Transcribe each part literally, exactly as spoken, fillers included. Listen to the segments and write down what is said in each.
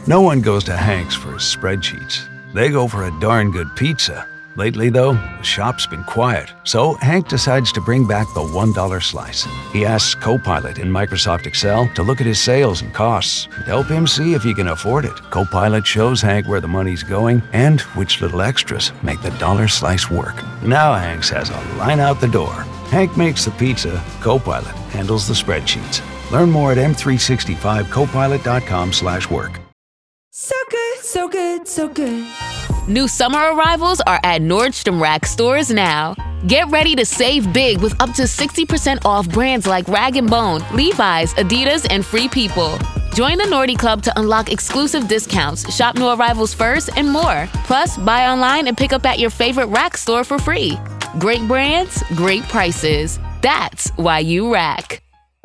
No one goes to Hank's for his spreadsheets. They go for a darn good pizza. Lately, though, the shop's been quiet, so Hank decides to bring back the one dollar slice. He asks Copilot in Microsoft Excel to look at his sales and costs and help him see if he can afford it. Copilot shows Hank where the money's going and which little extras make the dollar slice work. Now Hank has a line out the door. Hank makes the pizza, Copilot handles the spreadsheets. Learn more at m three sixty-five copilot dot com slash work. So good, so good, so good. New summer arrivals are at Nordstrom Rack stores now. Get ready to save big with up to sixty percent off brands like Rag and Bone, Levi's, Adidas, and Free People. Join the Nordy Club to unlock exclusive discounts, shop new arrivals first, and more. Plus, buy online and pick up at your favorite Rack store for free. Great brands, great prices. That's why you Rack.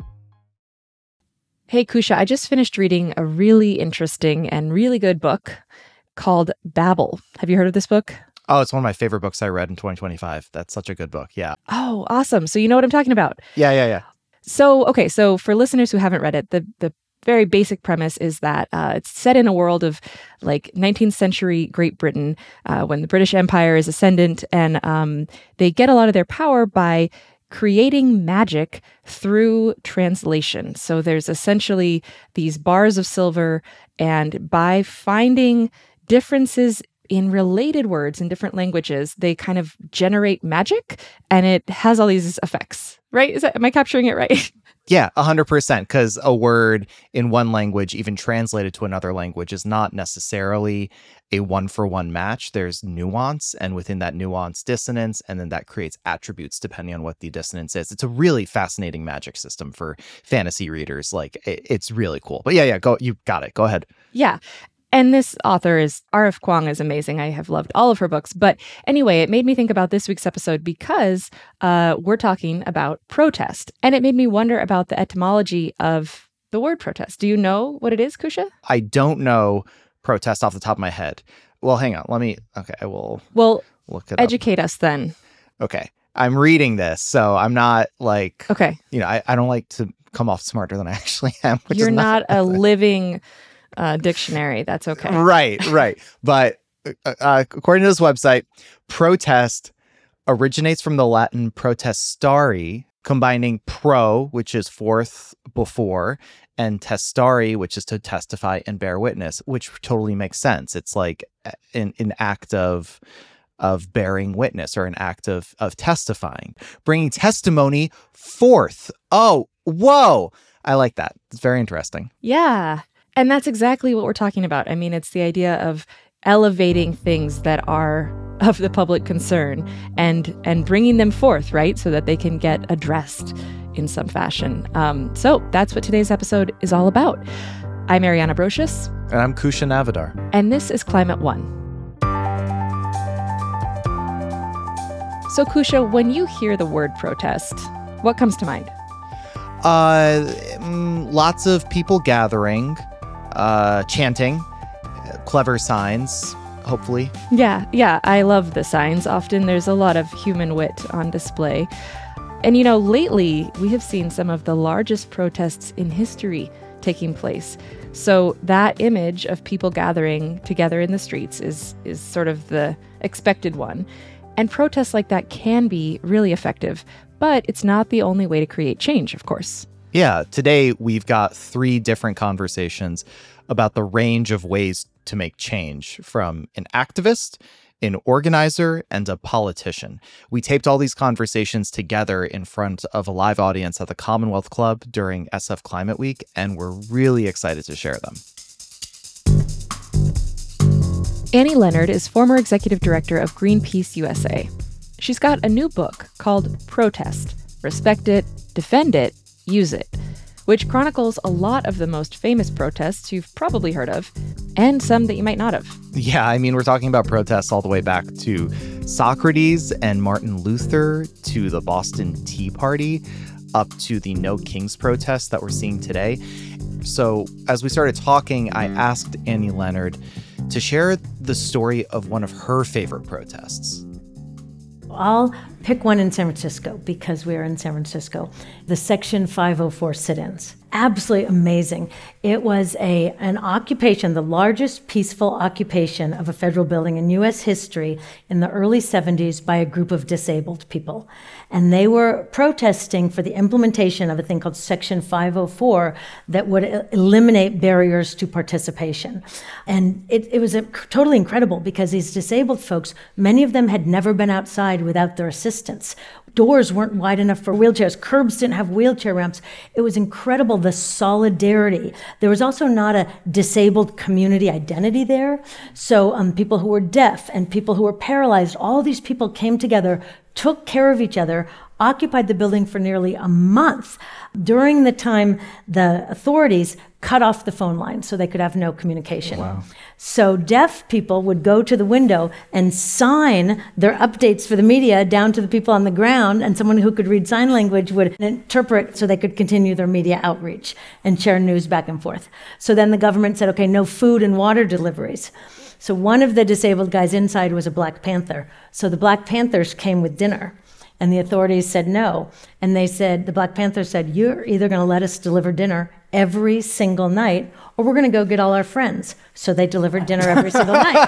Hey, Kusha, I just finished reading a really interesting and really good book called Babel. Have you heard of this book? Oh, it's one of my favorite books I read in twenty twenty-five. That's such a good book. Yeah. Oh, awesome. So you know what I'm talking about. Yeah, yeah, yeah. So, okay. So for listeners who haven't read it, the, the very basic premise is that uh, it's set in a world of like nineteenth century Great Britain uh, when the British Empire is ascendant, and um, they get a lot of their power by creating magic through translation. So there's essentially these bars of silver, and by finding differences in related words in different languages, they kind of generate magic, and it has all these effects, right? Is that, am I capturing it right? Yeah, one hundred percent, because a word in one language, even translated to another language, is not necessarily a one-for-one match. There's nuance, and within that nuance, dissonance, and then that creates attributes depending on what the dissonance is. It's a really fascinating magic system for fantasy readers. Like, it, it's really cool. But yeah, yeah, go. You got it. Go ahead. Yeah. And this author is, R F Kuang is amazing. I have loved all of her books. But anyway, it made me think about this week's episode because uh, we're talking about protest. And it made me wonder about the etymology of the word protest. Do you know what it is, Kusha? I don't know protest off the top of my head. Well, hang on. Let me, okay, I will well, look it educate up. us then. Okay. I'm reading this, so I'm not like, okay. you know, I, I don't like to come off smarter than I actually am. Which You're is not, not a living uh, dictionary. That's okay. Right, right. But uh, according to this website, protest originates from the Latin protestari, combining pro, which is forth before, and testari, which is to testify and bear witness, which totally makes sense. It's like an, an act of of bearing witness, or an act of of testifying, bringing testimony forth. Oh, whoa. I like that. It's very interesting. Yeah. And that's exactly what we're talking about. I mean, it's the idea of elevating things that are of the public concern and and bringing them forth, right? So that they can get addressed in some fashion. Um, so that's what today's episode is all about. I'm Ariana Brocious. And I'm Kusha Navidar. And this is Climate One. So Kusha, when you hear the word protest, what comes to mind? Uh, mm, lots of people gathering, uh, chanting, clever signs, hopefully. Yeah, yeah, I love the signs. Often there's a lot of human wit on display. And, you know, lately we have seen some of the largest protests in history taking place. So that image of people gathering together in the streets is is sort of the expected one. And protests like that can be really effective, but it's not the only way to create change, of course. Yeah, today we've got three different conversations about the range of ways to make change, from an activist, an organizer, and a politician. We taped all these conversations together in front of a live audience at the Commonwealth Club during S F Climate Week, and we're really excited to share them. Annie Leonard is former executive director of Greenpeace U S A. She's got a new book called Protest: Respect It, Defend It, Use It, which chronicles a lot of the most famous protests you've probably heard of, and some that you might not have. Yeah, I mean, we're talking about protests all the way back to Socrates and Martin Luther, to the Boston Tea Party, up to the No Kings protests that we're seeing today. So as we started talking, I asked Annie Leonard to share the story of one of her favorite protests. All pick one in San Francisco, because we're in San Francisco, the Section five oh four sit-ins. Absolutely amazing. It was a an occupation, the largest peaceful occupation of a federal building in U S history in the early seventies by a group of disabled people. And they were protesting for the implementation of a thing called Section five oh four that would eliminate barriers to participation. And it, it was a, totally incredible, because these disabled folks, many of them had never been outside without their assistance. Doors weren't wide enough for wheelchairs. Curbs didn't have wheelchair ramps. It was incredible, the solidarity. There was also not a disabled community identity there. So um, people who were deaf and people who were paralyzed, all these people came together, took care of each other, occupied the building for nearly a month. During the time, the authorities cut off the phone line so they could have no communication. Wow. So deaf people would go to the window and sign their updates for the media down to the people on the ground, and someone who could read sign language would interpret so they could continue their media outreach and share news back and forth. So then the government said, okay, no food and water deliveries. So one of the disabled guys inside was a Black Panther. So the Black Panthers came with dinner. And the authorities said no. And they said, the Black Panthers said, you're either going to let us deliver dinner every single night, or we're going to go get all our friends. So they delivered dinner every single night.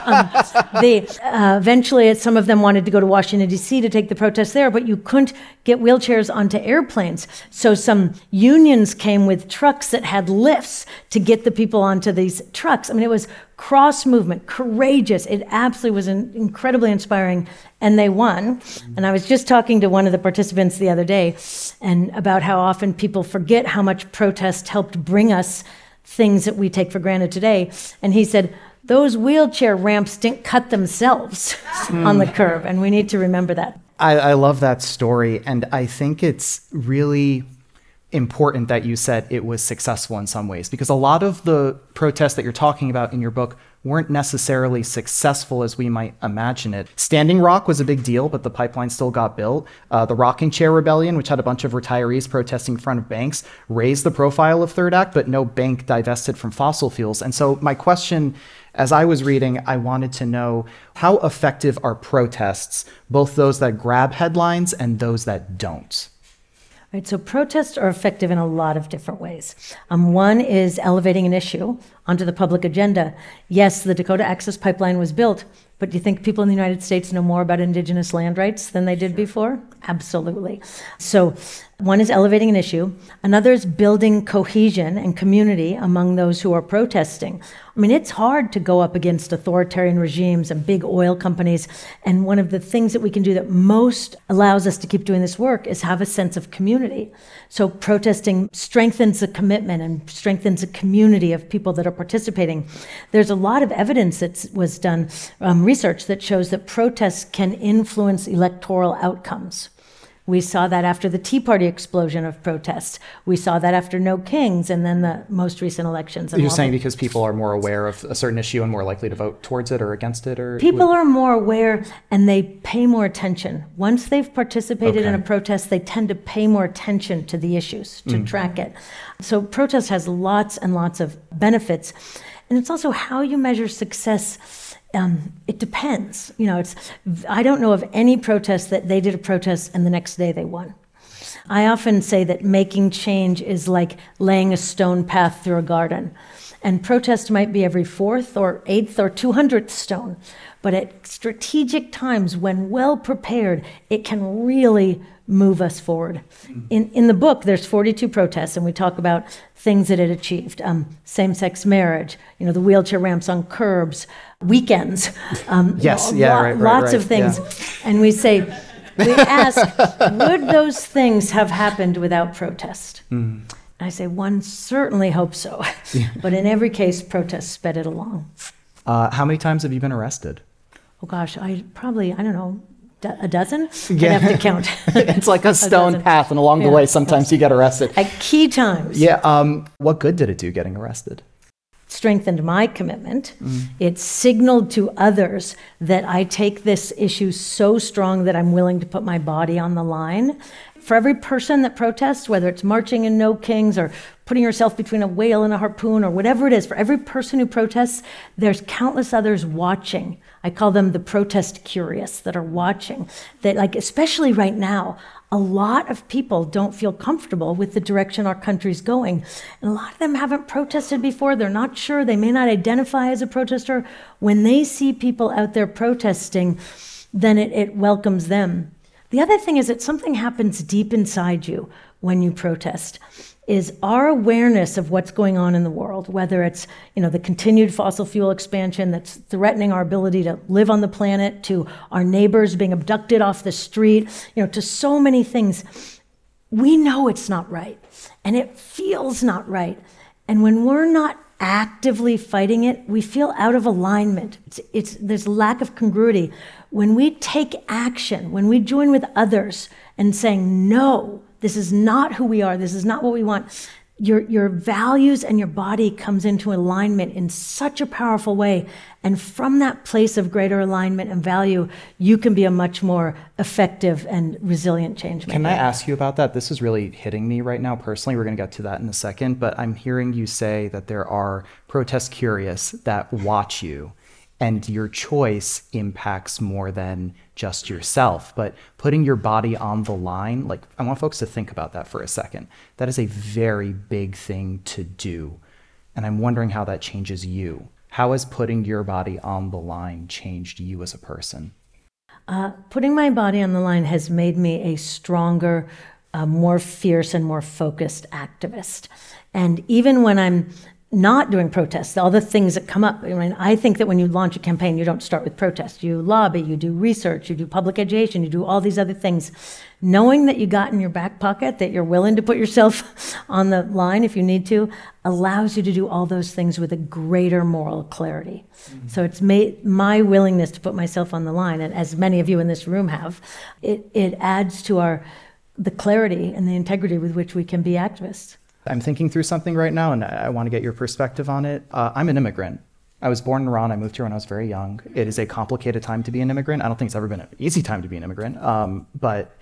Um, they, uh, eventually, some of them wanted to go to Washington, D C to take the protest there, but you couldn't get wheelchairs onto airplanes. So some unions came with trucks that had lifts to get the people onto these trucks. I mean, it was cross movement, courageous. It absolutely was an incredibly inspiring, and they won. And I was just talking to one of the participants the other day and about how often people forget how much protest helped bring us things that we take for granted today. And he said, those wheelchair ramps didn't cut themselves mm. on the curb, and we need to remember that. I, I love that story, and I think it's really important that you said it was successful in some ways, because a lot of the protests that you're talking about in your book weren't necessarily successful as we might imagine it. Standing Rock was a big deal, but the pipeline still got built. Uh, the Rocking Chair Rebellion, which had a bunch of retirees protesting in front of banks, raised the profile of Third Act, but no bank divested from fossil fuels. And so my question, as I was reading, I wanted to know, how effective are protests, both those that grab headlines and those that don't? Right, so protests are effective in a lot of different ways. Um, one is elevating an issue onto the public agenda. Yes, the Dakota Access Pipeline was built, but do you think people in the United States know more about Indigenous land rights than they did sure. before? Absolutely. So one is elevating an issue. Another is building cohesion and community among those who are protesting. I mean, it's hard to go up against authoritarian regimes and big oil companies. And one of the things that we can do that most allows us to keep doing this work is have a sense of community. So protesting strengthens the commitment and strengthens a community of people that are participating. There's a lot of evidence that was done, um, research that shows that protests can influence electoral outcomes. We saw that after the Tea Party explosion of protests. We saw that after No Kings and then the most recent elections. You're saying because people are more aware of a certain issue and more likely to vote towards it or against it? Or people would... are more aware and they pay more attention. Once they've participated okay. in a protest, they tend to pay more attention to the issues, to mm. track it. So protest has lots and lots of benefits. And it's also how you measure success. Um, it depends. You know, it's. I don't know of any protest that they did a protest and the next day they won. I often say that making change is like laying a stone path through a garden. And protest might be every fourth or eighth or two hundredth stone. But at strategic times, when well prepared, it can really move us forward. In in the book, there's forty-two protests, and we talk about things that it achieved. Um, same-sex marriage, you know, the wheelchair ramps on curbs, weekends. Um, yes, you know, yeah, lo- right, right, Lots right, of things. Yeah. And we say, we ask, would those things have happened without protest? Mm. I say, one certainly hopes so. Yeah. But in every case, protests sped it along. Uh, how many times have you been arrested? Oh gosh, I probably, I don't know, a dozen? Yeah. I'd have to count. It's like a stone a path, and along yeah, the way, sometimes yes. you get arrested. At key times. Yeah. Um, what good did it do getting arrested? Strengthened my commitment. Mm. It signaled to others that I take this issue so strong that I'm willing to put my body on the line. for every person that protests, whether it's marching in No Kings or putting yourself between a whale and a harpoon or whatever it is, for every person who protests, there's countless others watching. I call them the protest curious that are watching. That, like, especially right now, a lot of people don't feel comfortable with the direction our country's going. And a lot of them haven't protested before. They're not sure. They may not identify as a protester. When they see people out there protesting, then it, it welcomes them. The other thing is that something happens deep inside you when you protest. Is our awareness of what's going on in the world, whether it's, you know, the continued fossil fuel expansion that's threatening our ability to live on the planet, to our neighbors being abducted off the street, you know, to so many things. We know it's not right, and it feels not right. And when we're not actively fighting it, we feel out of alignment. It's, it's there's a lack of congruity. When we take action, when we join with others and saying, no, this is not who we are. This is not what we want. Your, your values and your body comes into alignment in such a powerful way. And from that place of greater alignment and value, you can be a much more effective and resilient change maker. Can I ask you about that? This is really hitting me right now personally. We're going to get to that in a second. But I'm hearing you say that there are protest curious that watch you, and your choice impacts more than just yourself. But putting your body on the line, like, I want folks to think about that for a second. That is a very big thing to do. And I'm wondering how that changes you. How has putting your body on the line changed you as a person? Uh, putting my body on the line has made me a stronger, uh, more fierce and more focused activist. And even when I'm not doing protests, all the things that come up. I mean, I think that when you launch a campaign, you don't start with protests. You lobby, you do research, you do public education, you do all these other things. Knowing that you got in your back pocket, that you're willing to put yourself on the line if you need to, allows you to do all those things with a greater moral clarity. Mm-hmm. So it's made my willingness to put myself on the line, and as many of you in this room have, it, it adds to our the clarity and the integrity with which we can be activists. I'm thinking through something right now, and I want to get your perspective on it. Uh, I'm an immigrant. I was born in Iran. I moved here when I was very young. It is a complicated time to be an immigrant. I don't think it's ever been an easy time to be an immigrant. Um, but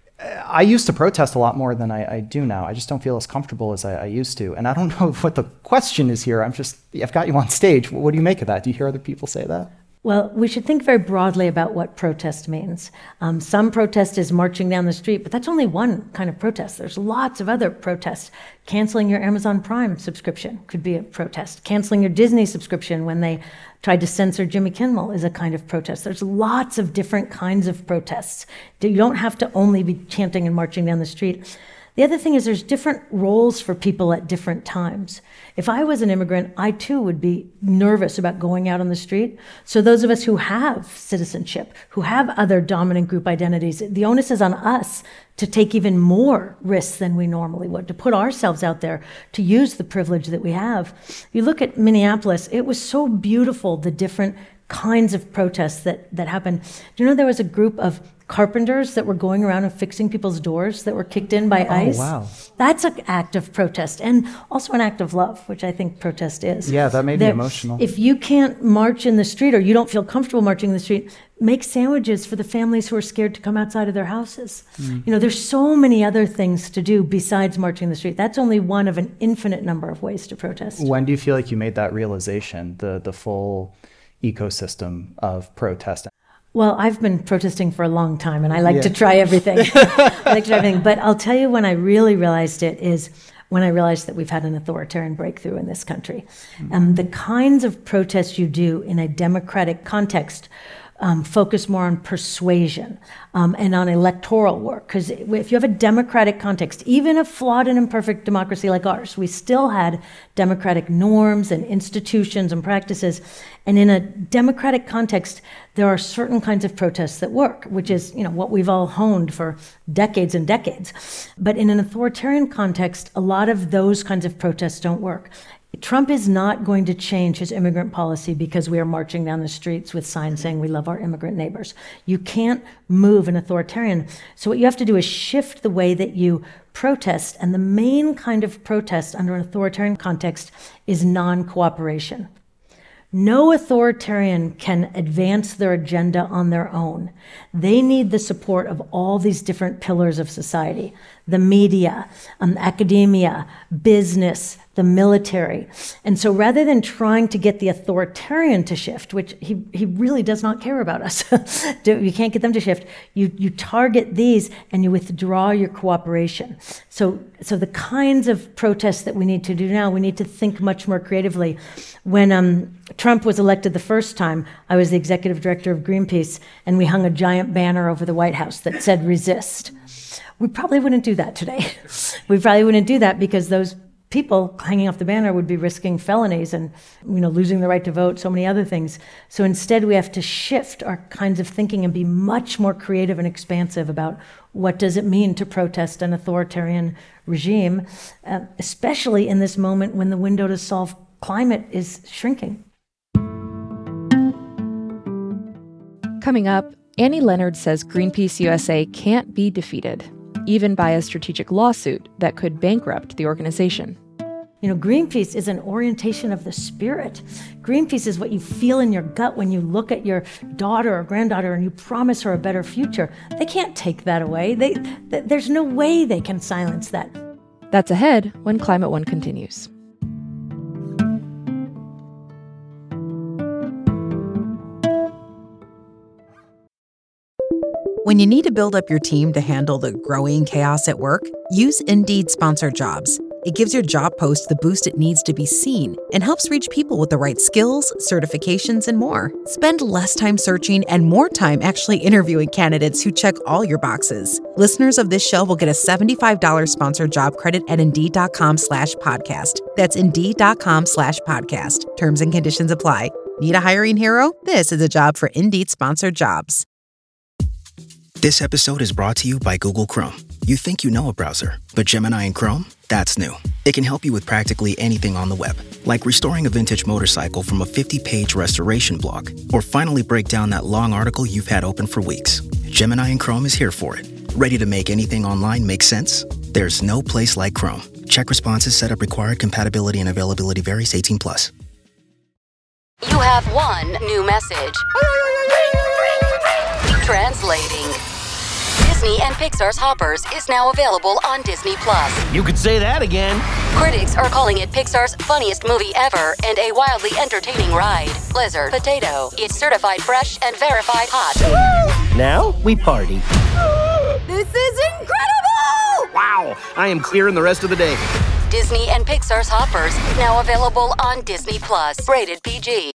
I used to protest a lot more than I, I do now. I just don't feel as comfortable as I, I used to. And I don't know what the question is here. I'm just, I've got you on stage. What do you make of that? Do you hear other people say that? Well, we should think very broadly about what protest means. Um, some protest is marching down the street, but that's only one kind of protest. There's lots of other protests. Canceling your Amazon Prime subscription could be a protest. Canceling your Disney subscription when they tried to censor Jimmy Kimmel is a kind of protest. There's lots of different kinds of protests. You don't have to only be chanting and marching down the street. The other thing is there's different roles for people at different times. If I was an immigrant, I too would be nervous about going out on the street. So those of us who have citizenship, who have other dominant group identities, the onus is on us to take even more risks than we normally would, to put ourselves out there, to use the privilege that we have. You look at Minneapolis, it was so beautiful, the different kinds of protests that, that happened. Do you know there was a group of carpenters that were going around and fixing people's doors that were kicked in by ICE? Oh, wow. That's an act of protest, and also an act of love, which I think protest is. Yeah, that made me emotional. If you can't march in the street, or you don't feel comfortable marching in the street, make sandwiches for the families who are scared to come outside of their houses. Mm. You know, there's so many other things to do besides marching in the street. That's only one of an infinite number of ways to protest. When do you feel like you made that realization, the the full ecosystem of protest? Well, I've been protesting for a long time, and I like yeah. to try everything. I like to try everything. But I'll tell you when I really realized it is when I realized that we've had an authoritarian breakthrough in this country. Mm-hmm. Um, the kinds of protests you do in a democratic context Um, focus more on persuasion um, and on electoral work. Because if you have a democratic context, even a flawed and imperfect democracy like ours, we still had democratic norms and institutions and practices. And in a democratic context, there are certain kinds of protests that work, which is, you know, what we've all honed for decades and decades. But in an authoritarian context, a lot of those kinds of protests don't work. Trump is not going to change his immigrant policy because we are marching down the streets with signs saying we love our immigrant neighbors. You can't move an authoritarian. So what you have to do is shift the way that you protest. And the main kind of protest under an authoritarian context is non-cooperation. No authoritarian can advance their agenda on their own. They need the support of all these different pillars of society: the media, um, academia, business, the military. And so rather than trying to get the authoritarian to shift, which he, he really does not care about us, you can't get them to shift, you, you target these and you withdraw your cooperation. So, so the kinds of protests that we need to do now, we need to think much more creatively. When um, Trump was elected the first time, I was the executive director of Greenpeace, and we hung a giant banner over the White House that said resist. We probably wouldn't do that today. We probably wouldn't do that because those people hanging off the banner would be risking felonies and, you know, losing the right to vote, so many other things. So instead, we have to shift our kinds of thinking and be much more creative and expansive about what does it mean to protest an authoritarian regime, uh, especially in this moment when the window to solve climate is shrinking. Coming up, Annie Leonard says Greenpeace U S A can't be defeated, even by a strategic lawsuit that could bankrupt the organization. You know, Greenpeace is an orientation of the spirit. Greenpeace is what you feel in your gut when you look at your daughter or granddaughter and you promise her a better future. They can't take that away. They, th- there's no way they can silence that. That's ahead when Climate One continues. When you need to build up your team to handle the growing chaos at work, use Indeed Sponsored Jobs. It gives your job post the boost it needs to be seen and helps reach people with the right skills, certifications, and more. Spend less time searching and more time actually interviewing candidates who check all your boxes. Listeners of this show will get a seventy-five dollars sponsored job credit at Indeed.com slash podcast. That's Indeed.com slash podcast. Terms and conditions apply. Need a hiring hero? This is a job for Indeed Sponsored Jobs. This episode is brought to you by Google Chrome. You think you know a browser, but Gemini and Chrome? That's new. It can help you with practically anything on the web, like restoring a vintage motorcycle from a fifty-page restoration blog, or finally break down that long article you've had open for weeks. Gemini and Chrome is here for it. Ready to make anything online make sense? There's no place like Chrome. Check responses, setup required, compatibility and availability varies, eighteen plus. You have one new message. Translating. Disney and Pixar's Hoppers is now available on Disney Plus. You could say that again. Critics are calling it Pixar's funniest movie ever and a wildly entertaining ride. Blizzard Potato. It's certified fresh and verified hot. Now we party. This is incredible! Wow, I am clearing the rest of the day. Disney and Pixar's Hoppers, now available on Disney Plus. Rated P G.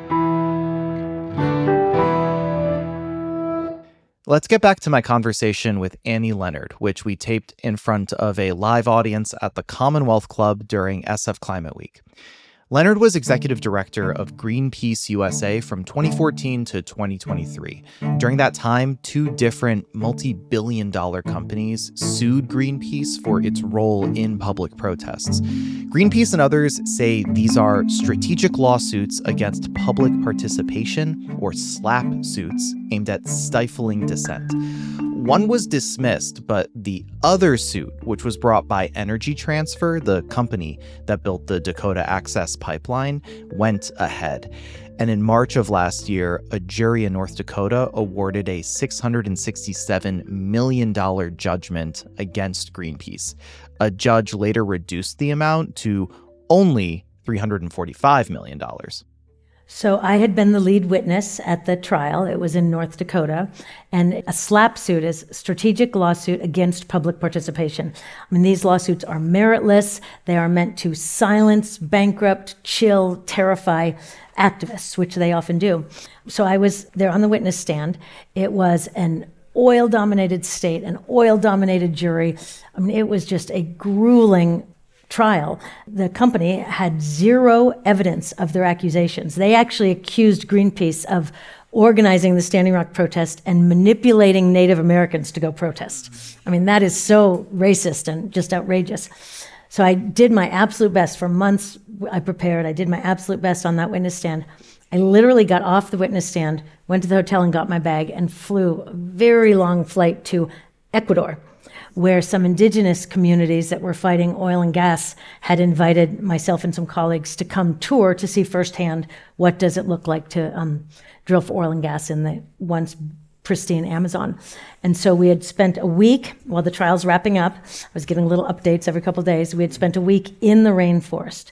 Let's get back to my conversation with Annie Leonard, which we taped in front of a live audience at the Commonwealth Club during S F Climate Week. Leonard was executive director of Greenpeace U S A from twenty fourteen to twenty twenty-three. During that time, two different multi-billion dollar companies sued Greenpeace for its role in public protests. Greenpeace and others say these are strategic lawsuits against public participation, or SLAPP suits, aimed at stifling dissent. One was dismissed, but the other suit, which was brought by Energy Transfer, the company that built the Dakota Access Pipeline, went ahead. And in March of last year, a jury in North Dakota awarded a six hundred sixty-seven million dollars judgment against Greenpeace. A judge later reduced the amount to only three hundred forty-five million dollars. So I had been the lead witness at the trial. It was in North Dakota. And a SLAPP suit is strategic lawsuit against public participation. I mean, these lawsuits are meritless. They are meant to silence, bankrupt, chill, terrify activists, which they often do. So I was there on the witness stand. It was an oil-dominated state, an oil-dominated jury. I mean, it was just a grueling trial. The company had zero evidence of their accusations. They actually accused Greenpeace of organizing the Standing Rock protest and manipulating Native Americans to go protest. I mean, that is so racist and just outrageous. So I did my absolute best. For months, I prepared. I did my absolute best on that witness stand. I literally got off the witness stand, went to the hotel and got my bag, and flew a very long flight to Ecuador. where some indigenous communities that were fighting oil and gas had invited myself and some colleagues to come tour to see firsthand what does it look like to um, drill for oil and gas in the once pristine Amazon. And so we had spent a week, while the trial's wrapping up, I was getting little updates every couple of days, we had spent a week in the rainforest.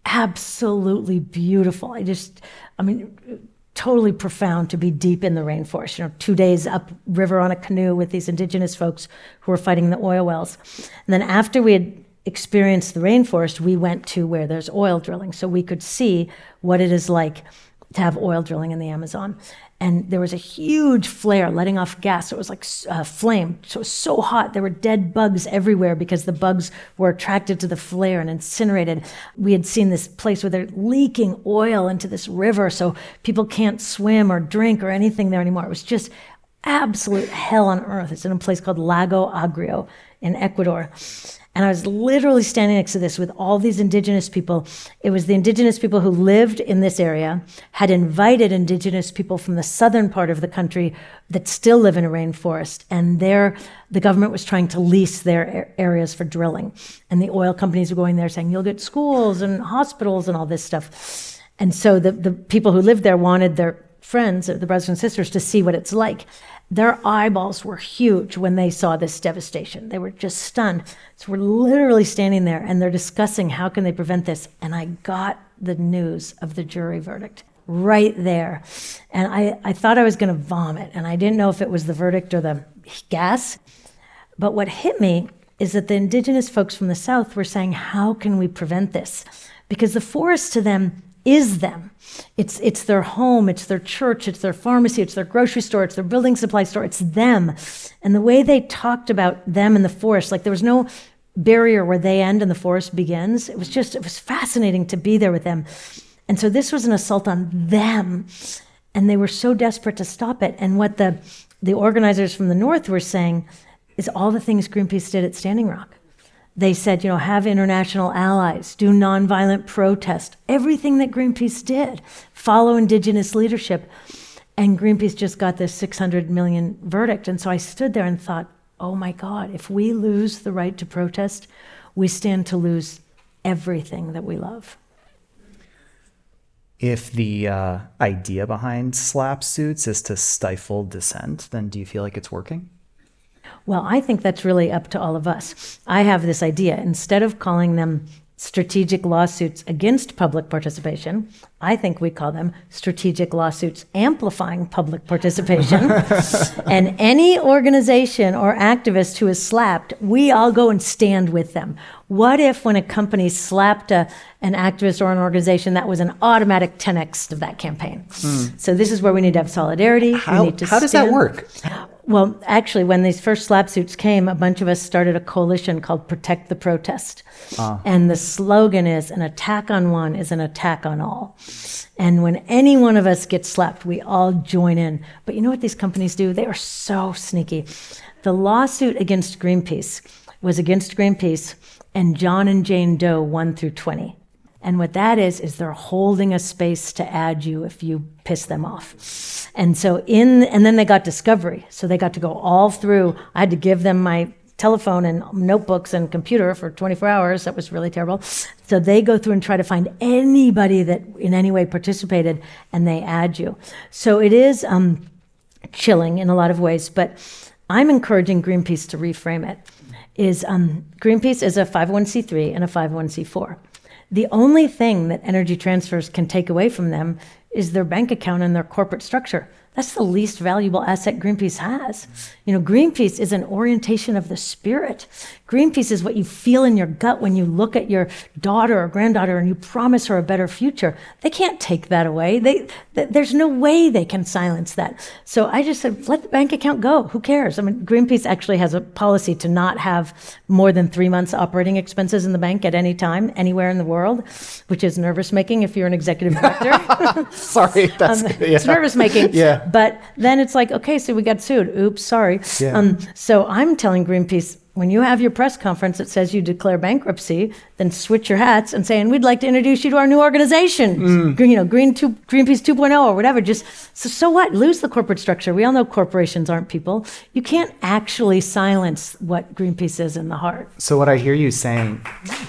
Absolutely beautiful. I just, I mean, totally profound to be deep in the rainforest. You know, two days upriver on a canoe with these indigenous folks who were fighting the oil wells. And then after we had experienced the rainforest, we went to where there's oil drilling so we could see what it is like to have oil drilling in the Amazon. And there was a huge flare letting off gas. It was like uh, flame. So it was so hot. There were dead bugs everywhere because the bugs were attracted to the flare and incinerated. We had seen this place where they're leaking oil into this river so people can't swim or drink or anything there anymore. It was just absolute hell on earth. It's in a place called Lago Agrio in Ecuador. And I was literally standing next to this with all these indigenous people. It was the indigenous people who lived in this area, had invited indigenous people from the southern part of the country that still live in a rainforest. And there, the government was trying to lease their areas for drilling. And the oil companies were going there saying, you'll get schools and hospitals and all this stuff. And so the, the people who lived there wanted their friends, the brothers and sisters, to see what it's like. Their eyeballs were huge when they saw this devastation. They were just stunned. So we're literally standing there and they're discussing how can they prevent this. And I got the news of the jury verdict right there. And I, I thought I was going to vomit. And I didn't know if it was the verdict or the gas. But what hit me is that the indigenous folks from the South were saying, how can we prevent this? Because the forest to them is them. It's it's their home, it's their church, it's their pharmacy, it's their grocery store, it's their building supply store, it's them. And the way they talked about them in the forest, like there was no barrier where they end and the forest begins. It was just, it was fascinating to be there with them. And so this was an assault on them. And they were so desperate to stop it. And what the, the organizers from the North were saying is all the things Greenpeace did at Standing Rock. They said, you know, have international allies, do nonviolent protest, everything that Greenpeace did, follow indigenous leadership. And Greenpeace just got this six hundred million verdict. And so I stood there and thought, oh my God, if we lose the right to protest, we stand to lose everything that we love. If the uh, idea behind SLAPP suits is to stifle dissent, then do you feel like it's working? Well, I think that's really up to all of us. I have this idea. Instead of calling them strategic lawsuits against public participation, I think we call them strategic lawsuits amplifying public participation. And any organization or activist who is slapped, we all go and stand with them. What if when a company slapped a, an activist or an organization, that was an automatic ten X of that campaign? Mm. So this is where we need to have solidarity. How, we need to how does stand. that work? Well, actually, when these first SLAPP suits came, a bunch of us started a coalition called Protect the Protest. Uh. And the slogan is, an attack on one is an attack on all. And when any one of us gets slapped, we all join in. But you know what these companies do? They are so sneaky. The lawsuit against Greenpeace was against Greenpeace and John and Jane Doe one through twenty. And what that is, is they're holding a space to add you if you piss them off. And so in, and then they got discovery. So they got to go all through. I had to give them my telephone and notebooks and computer for twenty-four hours. That was really terrible. So they go through and try to find anybody that in any way participated, and they add you. So it is um, chilling in a lot of ways, but I'm encouraging Greenpeace to reframe it. Is um, Greenpeace is a five oh one c three and a five oh one c four. The only thing that Energy Transfers can take away from them is their bank account and their corporate structure. That's the least valuable asset Greenpeace has. You know, Greenpeace is an orientation of the spirit. Greenpeace is what you feel in your gut when you look at your daughter or granddaughter and you promise her a better future. They can't take that away. They, th- there's no way they can silence that. So I just said, let the bank account go. Who cares? I mean, Greenpeace actually has a policy to not have more than three months operating expenses in the bank at any time, anywhere in the world, which is nervous making if you're an executive director. Sorry, that's um, yeah. It's nervous making. Yeah. But then it's like, okay, so we got sued. Oops, sorry. Yeah. Um, so I'm telling Greenpeace, when you have your press conference that says you declare bankruptcy, then switch your hats and say, and we'd like to introduce you to our new organization, Mm. Green, you know, Green two, Greenpeace two point oh or whatever. Just so, so what? Lose the corporate structure. We all know corporations aren't people. You can't actually silence what Greenpeace is in the heart. So what I hear you saying,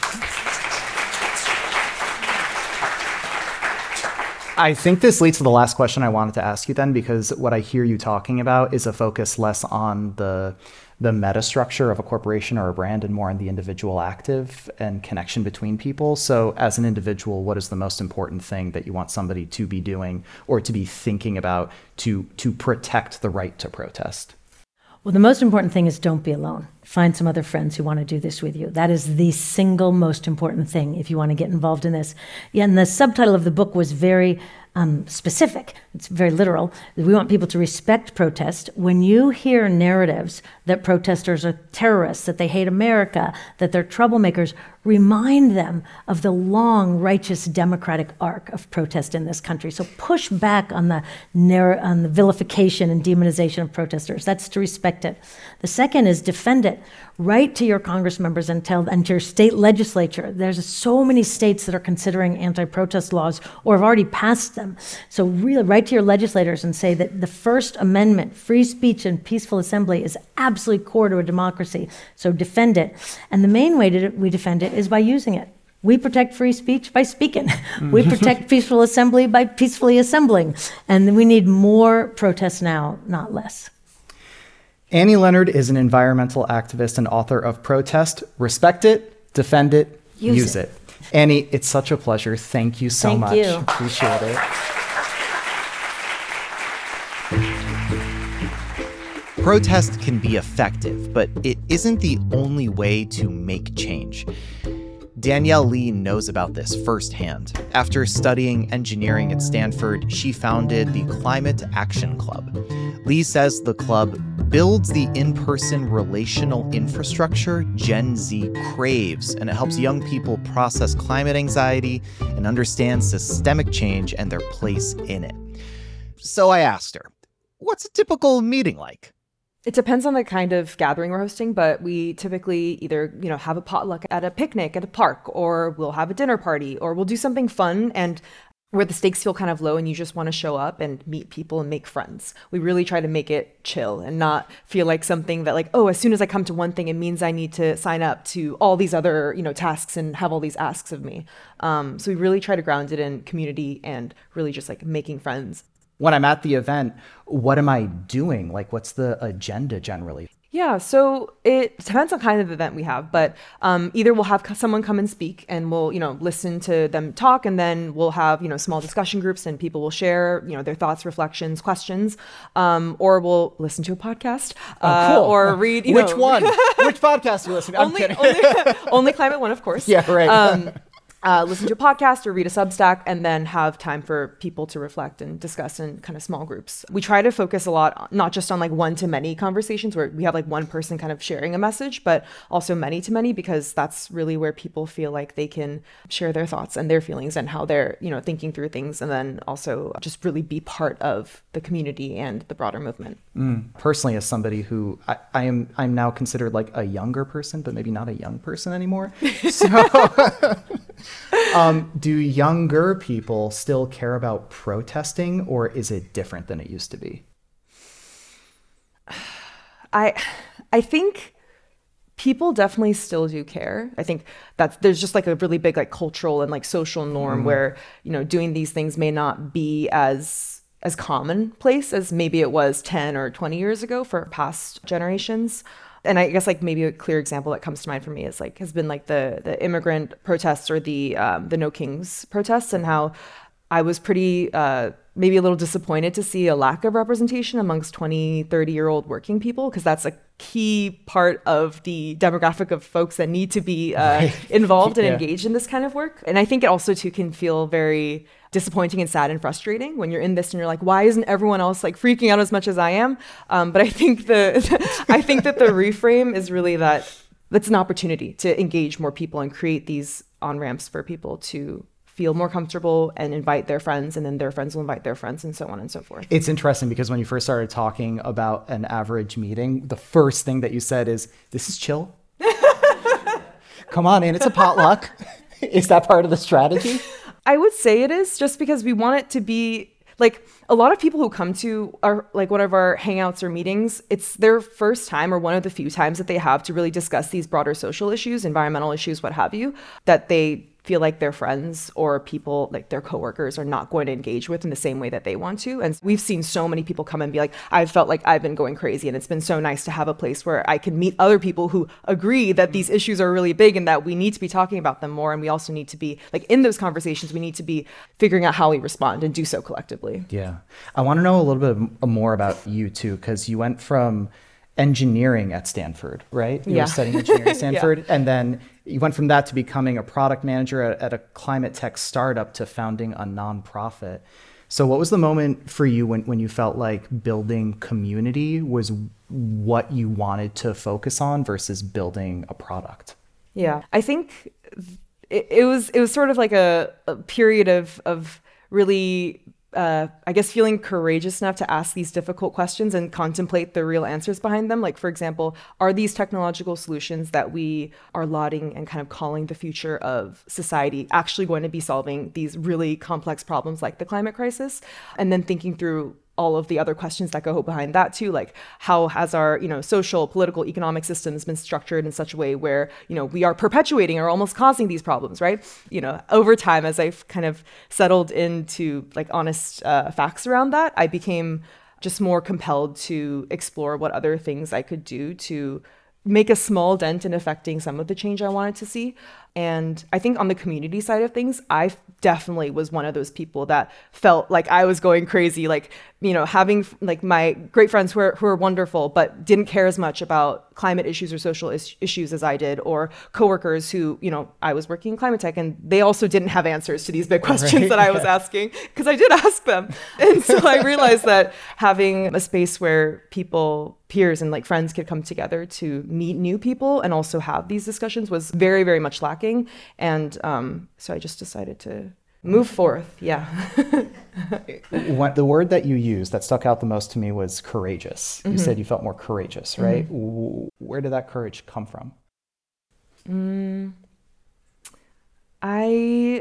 I think this leads to the last question I wanted to ask you then, because what I hear you talking about is a focus less on the the meta structure of a corporation or a brand and more on the individual active and connection between people. So as an individual, what is the most important thing that you want somebody to be doing or to be thinking about to to protect the right to protest? Well, the most important thing is don't be alone. Find some other friends who want to do this with you. That is the single most important thing if you want to get involved in this. Yeah, and the subtitle of the book was very um, specific. It's very literal. We want people to respect protest. When you hear narratives that protesters are terrorists, that they hate America, that they're troublemakers, remind them of the long, righteous, democratic arc of protest in this country. So push back on the narr- on the vilification and demonization of protesters. That's to respect it. The second is defend it. Write to your Congress members and tell and to your state legislature. There's so many states that are considering anti-protest laws or have already passed them. So really write to your legislators and say that the First Amendment, free speech and peaceful assembly, is absolutely core to a democracy. So defend it. And the main way to, we defend it is by using it. We protect free speech by speaking. We protect peaceful assembly by peacefully assembling. And we need more protests now, not less. Annie Leonard is an environmental activist and author of Protest. Respect it, defend it, use, use it. it. Annie, it's such a pleasure. Thank you so Thank much. you. Appreciate it. Protest can be effective, but it isn't the only way to make change. Danielle Lee knows about this firsthand. After studying engineering at Stanford, she founded the Climate Action Club. Lee says the club builds the in-person relational infrastructure Gen Z craves, and it helps young people process climate anxiety and understand systemic change and their place in it. So I asked her, what's a typical meeting like? It depends on the kind of gathering we're hosting, but we typically either, you know, have a potluck at a picnic at a park, or we'll have a dinner party, or we'll do something fun and where the stakes feel kind of low and you just want to show up and meet people and make friends. We really try to make it chill and not feel like something that like, oh, as soon as I come to one thing, it means I need to sign up to all these other, you know, tasks and have all these asks of me. Um, so we really try to ground it in community and really just like making friends. When I'm at the event, what am I doing? Like, what's the agenda generally? Yeah, so it depends on kind of event we have, but um, either we'll have someone come and speak and we'll, you know, listen to them talk, and then we'll have, you know, small discussion groups and people will share, you know, their thoughts, reflections, questions, um, or we'll listen to a podcast uh, oh, cool. or read, you Which know, one? Which podcast are you listening to? I'm only, kidding. only, only Climate One, of course. Yeah, right. Um, Uh, listen to a podcast or read a Substack, and then have time for people to reflect and discuss in kind of small groups. We try to focus a lot, not just on like one-to-many conversations where we have like one person kind of sharing a message, but also many-to-many, because that's really where people feel like they can share their thoughts and their feelings and how they're, you know, thinking through things, and then also just really be part of the community and the broader movement. Mm. Personally, as somebody who I, I am, I'm now considered like a younger person, but maybe not a young person anymore. So. Um, do younger people still care about protesting, or is it different than it used to be? I I think people definitely still do care. I think that there's just like a really big like cultural and like social norm mm. where, you know, doing these things may not be as as commonplace as maybe it was ten or twenty years ago for past generations. And I guess like maybe a clear example that comes to mind for me is like has been like the the immigrant protests or the um, the No Kings protests, and how I was pretty uh, maybe a little disappointed to see a lack of representation amongst twenty, thirty year old working people, because that's a key part of the demographic of folks that need to be uh, right. involved and yeah. engaged in this kind of work. And I think it also too can feel very disappointing and sad and frustrating when you're in this and you're like, why isn't everyone else like freaking out as much as I am? Um, but I think the I think that the reframe is really that that's an opportunity to engage more people and create these on-ramps for people to feel more comfortable and invite their friends, and then their friends will invite their friends, and so on and so forth. It's interesting because when you first started talking about an average meeting, the first thing that you said is, this is chill. Come on in, it's a potluck. Is that part of the strategy? I would say it is, just because we want it to be like, a lot of people who come to our, like one of our hangouts or meetings, it's their first time or one of the few times that they have to really discuss these broader social issues, environmental issues, what have you, that they feel like their friends or people, like their coworkers, are not going to engage with in the same way that they want to. And we've seen so many people come and be like, I've felt like I've been going crazy, and it's been so nice to have a place where I can meet other people who agree that these issues are really big and that we need to be talking about them more. And we also need to be, like, in those conversations, we need to be figuring out how we respond and do so collectively. Yeah. I want to know a little bit more about you too, because you went from engineering at Stanford, right? You yeah. were studying engineering at Stanford. yeah. And then you went from that to becoming a product manager at, at a climate tech startup to founding a nonprofit. So what was the moment for you when, when you felt like building community was what you wanted to focus on versus building a product? Yeah, I think it, it was it was sort of like a, a period of of really Uh, I guess feeling courageous enough to ask these difficult questions and contemplate the real answers behind them. Like, for example, are these technological solutions that we are lauding and kind of calling the future of society actually going to be solving these really complex problems like the climate crisis? And then thinking through all of the other questions that go behind that too, like how has our, you know, social, political, economic systems been structured in such a way where, you know, we are perpetuating or almost causing these problems, right? You know, over time, as I've kind of settled into like honest uh, facts around that, I became just more compelled to explore what other things I could do to make a small dent in affecting some of the change I wanted to see. And I think on the community side of things, I definitely was one of those people that felt like I was going crazy, like, you know, having like my great friends who are, who are wonderful, but didn't care as much about climate issues or social is- issues as I did, or coworkers who, you know, I was working in climate tech and they also didn't have answers to these big questions right. that I was yeah. asking, because I did ask them. And so I realized that having a space where people, peers and like friends could come together to meet new people and also have these discussions was very, very much lacking. And um, so I just decided to move forth. Yeah. What, the word that you used that stuck out the most to me was courageous. You mm-hmm. said you felt more courageous, right? Mm-hmm. Where did that courage come from? Mm, I,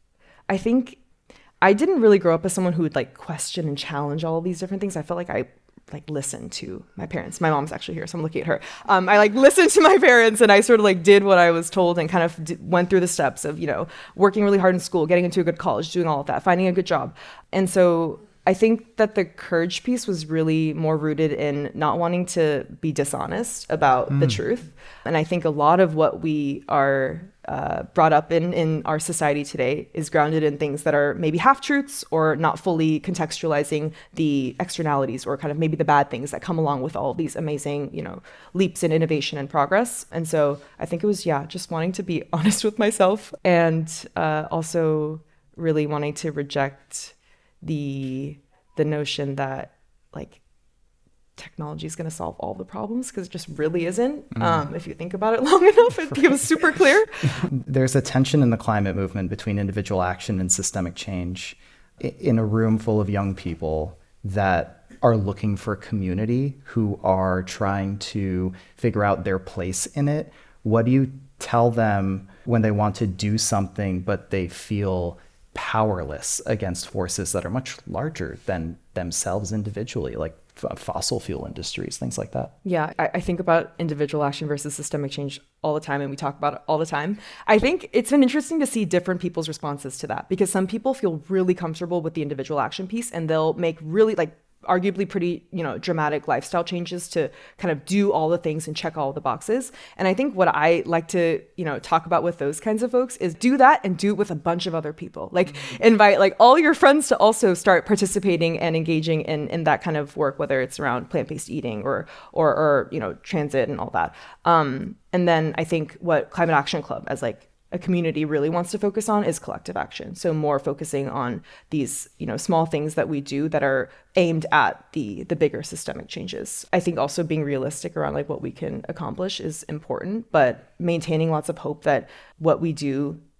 I think I didn't really grow up as someone who would like question and challenge all of these different things. I felt like I like listen to my parents. My mom's actually here, so I'm looking at her. Um, I like listened to my parents, and I sort of like did what I was told and kind of d- went through the steps of, you know, working really hard in school, getting into a good college, doing all of that, finding a good job. And so I think that the courage piece was really more rooted in not wanting to be dishonest about mm. the truth. And I think a lot of what we are uh, brought up in in our society today is grounded in things that are maybe half-truths or not fully contextualizing the externalities or kind of maybe the bad things that come along with all these amazing, you know, leaps in innovation and progress. And so I think it was, yeah, just wanting to be honest with myself and uh, also really wanting to reject the the notion that like technology is going to solve all the problems, because it just really isn't. Mm. Um, if you think about it long enough, it becomes super clear. There's a tension in the climate movement between individual action and systemic change in a room full of young people that are looking for community, who are trying to figure out their place in it. What do you tell them when they want to do something, but they feel powerless against forces that are much larger than themselves individually, like f- fossil fuel industries, things like that? Yeah, I, I think about individual action versus systemic change all the time, and we talk about it all the time. I think it's been interesting to see different people's responses to that, because some people feel really comfortable with the individual action piece, and they'll make really like arguably pretty, you know, dramatic lifestyle changes to kind of do all the things and check all the boxes. And I think what I like to, you know, talk about with those kinds of folks is do that and do it with a bunch of other people. Like invite like all your friends to also start participating and engaging in, in that kind of work, whether it's around plant-based eating or, or, or, you know, transit and all that. Um, and then I think what Climate Action Club as like a community really wants to focus on is collective action. So more focusing on these, you know, small things that we do that are aimed at the the bigger systemic changes. I think also being realistic around like what we can accomplish is important, but maintaining lots of hope that what we do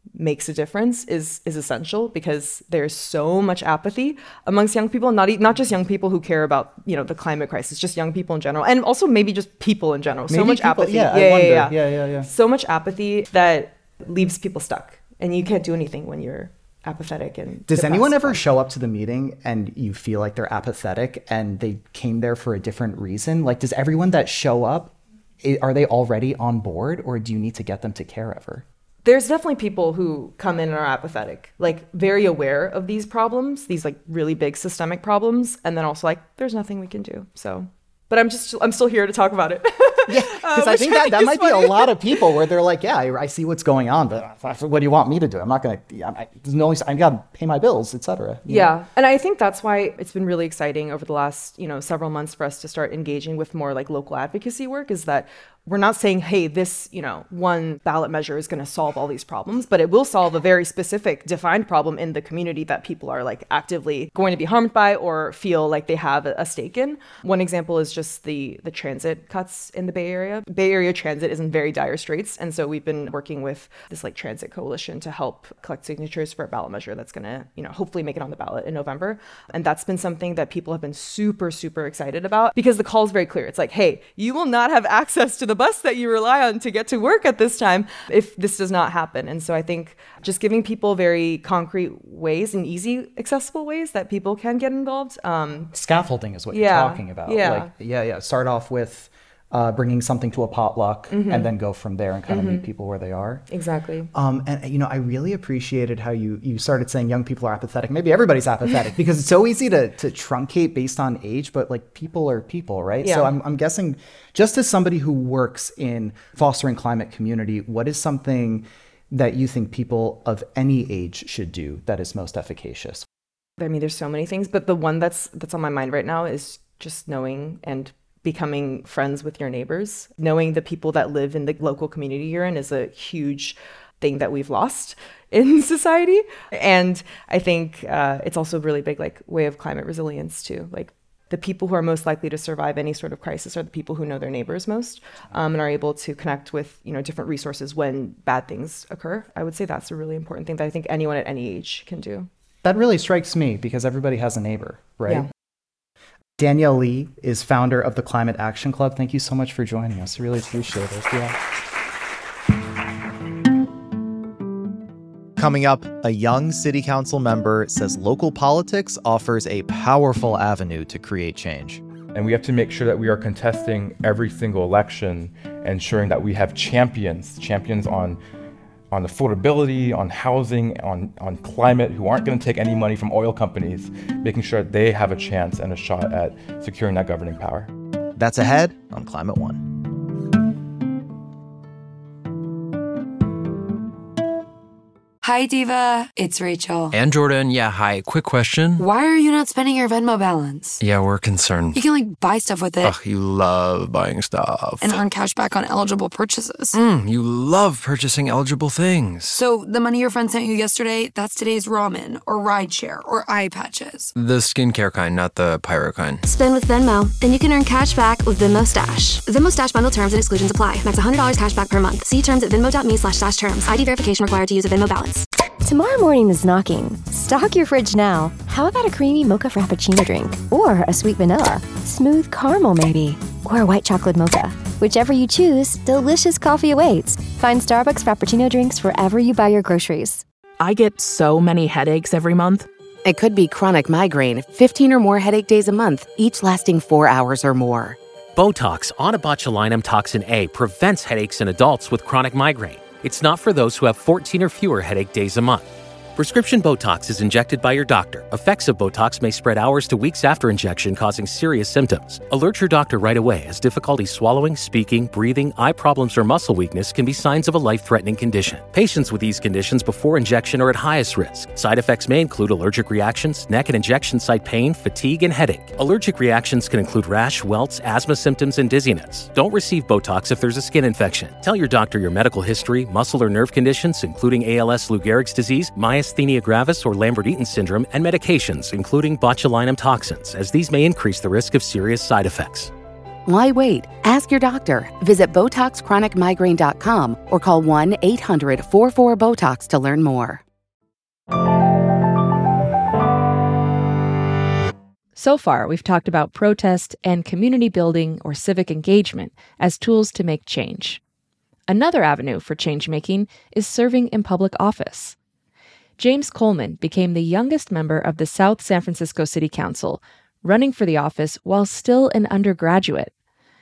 makes a difference is is essential, because there's so much apathy amongst young people, not e- not just young people who care about, you know, the climate crisis, just young people in general, and also maybe just people in general. Maybe so much people, apathy. Yeah, yeah, I wonder. yeah, yeah, yeah, yeah. So much apathy that leaves people stuck, and you can't do anything when you're apathetic and Does depressed. anyone ever show up to the meeting and you feel like they're apathetic and they came there for a different reason? Like, does everyone that show up, i- are they already on board, or do you need to get them to care ever? There's definitely people who come in and are apathetic, like very aware of these problems, these like really big systemic problems, and then also like, there's nothing we can do. So, but I'm just, I'm still here to talk about it. Yeah, because uh, I think that, that might funny. be a lot of people where they're like, yeah, I, I see what's going on, but what do you want me to do? I'm not going to, I, there's no, I got to pay my bills, et cetera. Yeah. know? And I think that's why it's been really exciting over the last, you know, several months for us to start engaging with more like local advocacy work, is that we're not saying, hey, this, you know, one ballot measure is going to solve all these problems, but it will solve a very specific defined problem in the community that people are like actively going to be harmed by or feel like they have a stake in. One example is just the the transit cuts in the Bay Area. Bay Area transit is in very dire straits. And so we've been working with this like transit coalition to help collect signatures for a ballot measure that's going to, you know, hopefully make it on the ballot in November. And that's been something that people have been super, super excited about, because the call is very clear. It's like, hey, you will not have access to the bus that you rely on to get to work at this time if this does not happen. And so I think just giving people very concrete ways and easy, accessible ways that people can get involved. Um, Scaffolding is what yeah, you're talking about. Yeah. Like, yeah, yeah. Start off with uh, bringing something to a potluck, mm-hmm. and then go from there and kind of mm-hmm. meet people where they are. Exactly. Um, and, you know, I really appreciated how you, you started saying young people are apathetic. Maybe everybody's apathetic because it's so easy to, to truncate based on age, but like people are people, right? Yeah. So I'm, I'm guessing, just as somebody who works in fostering climate community, what is something that you think people of any age should do that is most efficacious? I mean, there's so many things, but the one that's that's on my mind right now is just knowing and becoming friends with your neighbors. Knowing the people that live in the local community you're in is a huge thing that we've lost in society. And I think uh, it's also a really big like way of climate resilience too. Like the people who are most likely to survive any sort of crisis are the people who know their neighbors most, um, and are able to connect with, you know, different resources when bad things occur. I would say that's a really important thing that I think anyone at any age can do. That really strikes me, because everybody has a neighbor, right? Yeah. Danielle Lee is founder of the Climate Action Club. Thank you so much for joining us. I really appreciate it. Yeah. Coming up, a young city council member says local politics offers a powerful avenue to create change. And we have to make sure that we are contesting every single election, ensuring that we have champions, champions on on affordability, on housing, on, on climate, who aren't going to take any money from oil companies, making sure that they have a chance and a shot at securing that governing power. That's ahead on Climate One. Hi, Diva. It's Rachel. And Jordan. Yeah, hi. Quick question. Why are you not spending your Venmo balance? Yeah, we're concerned. You can, like, buy stuff with it. Ugh, you love buying stuff. And earn cash back on eligible purchases. Mm, you love purchasing eligible things. So the money your friend sent you yesterday, that's today's ramen or rideshare or eye patches. The skincare kind, not the pyro kind. Spend with Venmo. Then you can earn cash back with Venmo Stash. Venmo Stash bundle terms and exclusions apply. Max one hundred dollars cash back per month. See terms at venmo.me slash stash terms. I D verification required to use a Venmo balance. Tomorrow morning is knocking. Stock your fridge now. How about a creamy mocha frappuccino drink? Or a sweet vanilla? Smooth caramel maybe? Or a white chocolate mocha? Whichever you choose, delicious coffee awaits. Find Starbucks Frappuccino drinks wherever you buy your groceries. I get so many headaches every month. It could be chronic migraine, fifteen or more headache days a month, each lasting four hours or more. Botox, onabotulinum toxin A, prevents headaches in adults with chronic migraine. It's not for those who have fourteen or fewer headache days a month. Prescription Botox is injected by your doctor. Effects of Botox may spread hours to weeks after injection, causing serious symptoms. Alert your doctor right away, as difficulty swallowing, speaking, breathing, eye problems, or muscle weakness can be signs of a life-threatening condition. Patients with these conditions before injection are at highest risk. Side effects may include allergic reactions, neck and injection site pain, fatigue, and headache. Allergic reactions can include rash, welts, asthma symptoms, and dizziness. Don't receive Botox if there's a skin infection. Tell your doctor your medical history, muscle or nerve conditions, including A L S, Lou Gehrig's disease, myasthenia gravis or Lambert-Eaton syndrome, and medications, including botulinum toxins, as these may increase the risk of serious side effects. Why wait? Ask your doctor. Visit Botox Chronic Migraine dot com or call one eight hundred four four BOTOX to learn more. So far, we've talked about protest and community building or civic engagement as tools to make change. Another avenue for change-making is serving in public office. James Coleman became the youngest member of the South San Francisco City Council, running for the office while still an undergraduate.